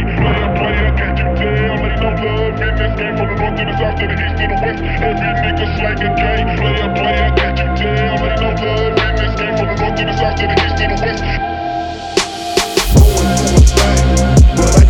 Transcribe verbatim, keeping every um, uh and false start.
Player, player, can't you tell? Ain't no love in this game. From the north to the south to the east to the west, every nigga slanging K. Player, player, can't you tell? Ain't no love in this game. From the north to the south to the east to the west. Going through a thing, but I